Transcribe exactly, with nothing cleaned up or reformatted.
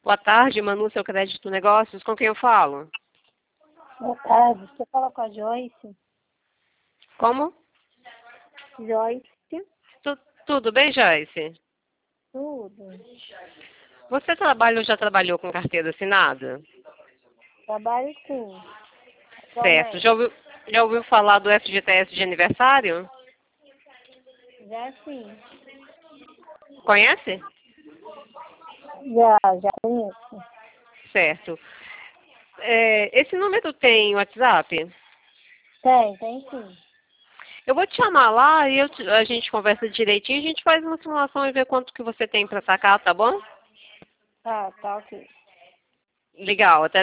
Boa tarde, Manu, seu crédito negócios. Com quem eu falo? Boa tarde. Você fala com a Joyce? Como? Joyce? Tu- tudo bem, Joyce? Tudo. Você trabalha ou já trabalhou com carteira assinada? Trabalho sim. Certo. Atualmente. Já ouviu, já ouviu falar do F G T S de aniversário? Já sim. Conhece? Já, já conheço. Certo. É, esse número tem WhatsApp? Tem, tem sim. Eu vou te chamar lá e eu te- a gente conversa direitinho, a gente faz uma simulação e vê quanto que você tem para sacar, tá bom? Tá, tá ok. Legal. Até